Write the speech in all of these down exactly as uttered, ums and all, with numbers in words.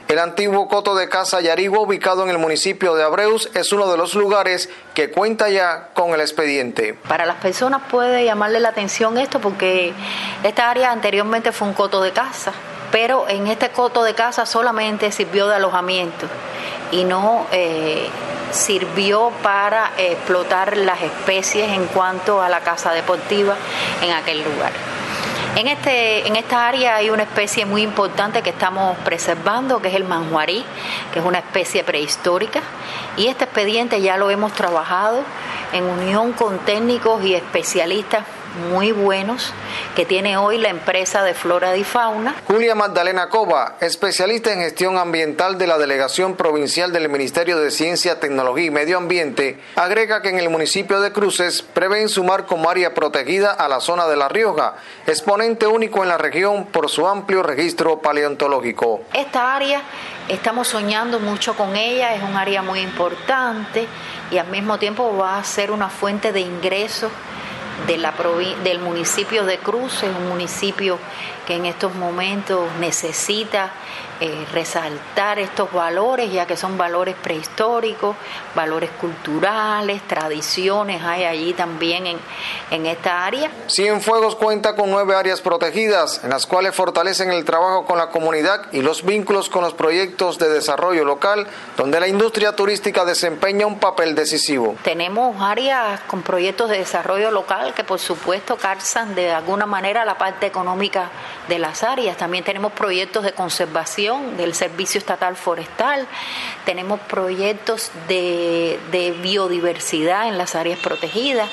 El antiguo coto de Casa Yarigua, ubicado en el municipio de Abreus, es uno de los lugares que cuenta ya con el expediente. Para las personas puede llamarle la atención esto porque esta área anteriormente fue un coto de caza, pero en este coto de caza solamente sirvió de alojamiento y no eh, sirvió para eh, explotar las especies en cuanto a la caza deportiva en aquel lugar. En, este, en esta área hay una especie muy importante que estamos preservando, que es el manjuarí, que es una especie prehistórica, y este expediente ya lo hemos trabajado en unión con técnicos y especialistas muy buenos que tiene hoy la empresa de Flora y Fauna. Julia Magdalena Cova, especialista en gestión ambiental de la Delegación Provincial del Ministerio de Ciencia, Tecnología y Medio Ambiente, agrega que en el municipio de Cruces prevén sumar como área protegida a la zona de La Rioja, exponente único en la región por su amplio registro paleontológico. Esta área estamos soñando mucho con ella, es un área muy importante y al mismo tiempo va a ser una fuente de ingresos de la provin- del municipio de Cruces, un municipio que en estos momentos necesita eh, resaltar estos valores, ya que son valores prehistóricos, valores culturales, tradiciones hay allí también en, en esta área. Cienfuegos cuenta con nueve áreas protegidas, en las cuales fortalecen el trabajo con la comunidad y los vínculos con los proyectos de desarrollo local, donde la industria turística desempeña un papel decisivo. Tenemos áreas con proyectos de desarrollo local que por supuesto calzan de alguna manera la parte económica de las áreas. También tenemos proyectos de conservación del Servicio Estatal Forestal, tenemos proyectos de, de biodiversidad en las áreas protegidas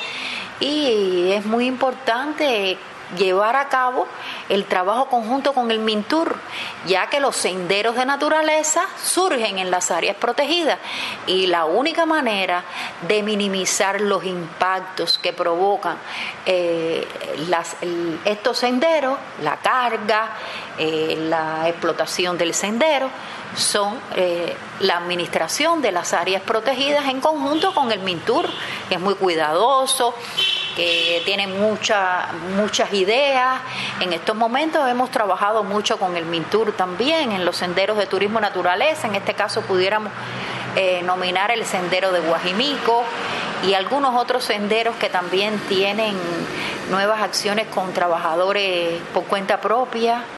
y es muy importante llevar a cabo el trabajo conjunto con el MINTUR, ya que los senderos de naturaleza surgen en las áreas protegidas y la única manera de minimizar los impactos que provocan eh, las, el, estos senderos, la carga, eh, la explotación del sendero, son eh, la administración de las áreas protegidas en conjunto con el MINTUR, que es muy cuidadoso, que tiene mucha, muchas ideas. En estos momentos hemos trabajado mucho con el MINTUR también en los senderos de turismo naturaleza. En este caso pudiéramos eh, nominar el sendero de Guajimico y algunos otros senderos que también tienen nuevas acciones con trabajadores por cuenta propia.